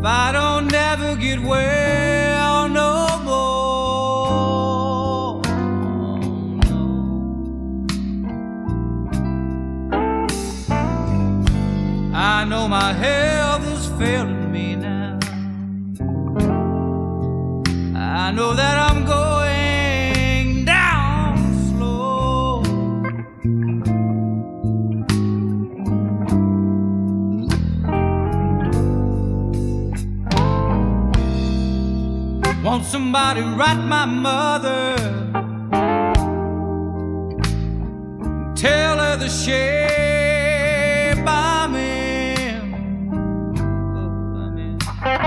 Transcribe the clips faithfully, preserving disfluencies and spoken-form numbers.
I don't never get well no more, no. I know my health is failing me now. I know that I'm going down slow. Want somebody write my mother, tell her the shape I'm in. Oh, I'm in.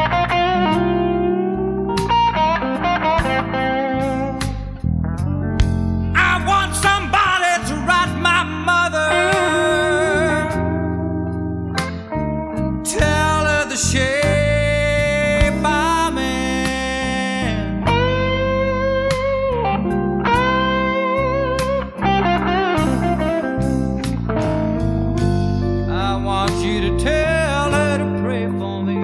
I want somebody to write my mother, tell her the shape I'm in. I want you to tell her to pray for me,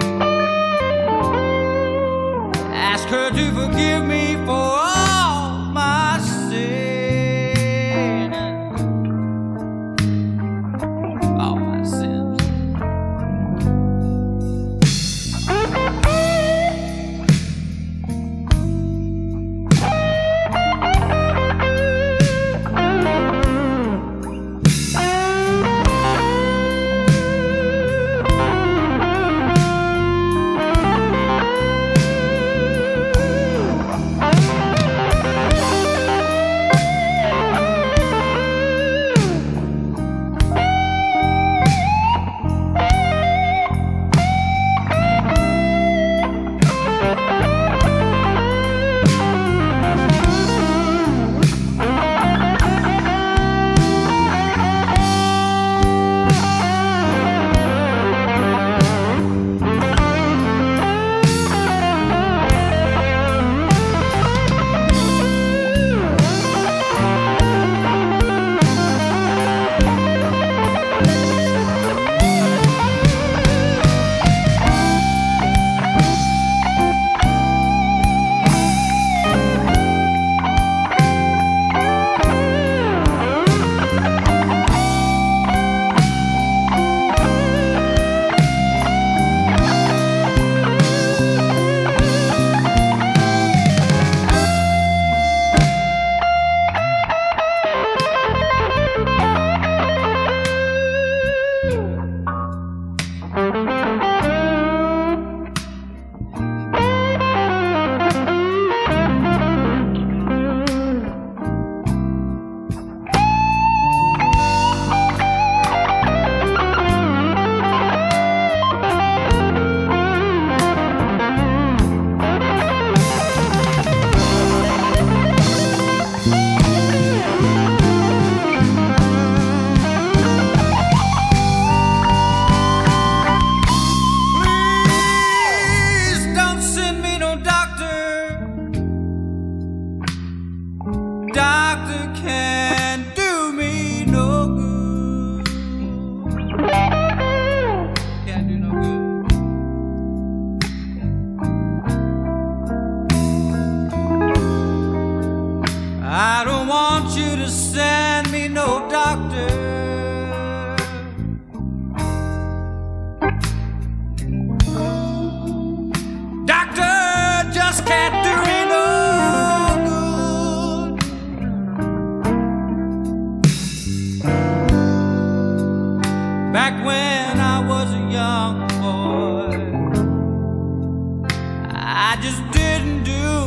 ask her to forgive me for all my sin, all my sins. Doctor can't do me no good. Can't do no good. I don't want you to send me no doctor. Doctor just can't do me no good. Back when I was a young boy, I just didn't do